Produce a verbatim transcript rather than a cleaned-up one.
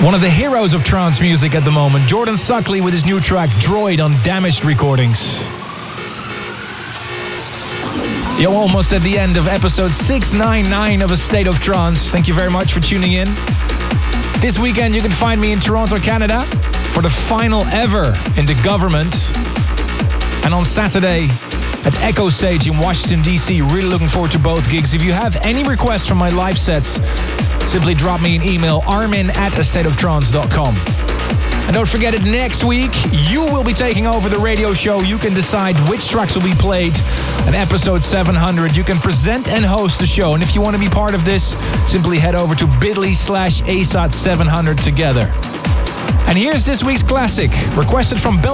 One of the heroes of trance music at the moment, Jordan Suckley with his new track Droid on Damaged Recordings. You're almost at the end of episode six ninety-nine of A State of Trance. Thank you very much for tuning in. This weekend you can find me in Toronto, Canada for the final ever in the government. And on Saturday at Echo Stage in Washington, D C. Really looking forward to both gigs. If you have any requests from my live sets, simply drop me an email, armin at a state of trance dot com. And don't forget it, next week, you will be taking over the radio show. You can decide which tracks will be played in episode seven hundred. You can present and host the show. And if you want to be part of this, simply head over to bit.ly slash ASOT seven hundred together. And here's this week's classic, requested from Bel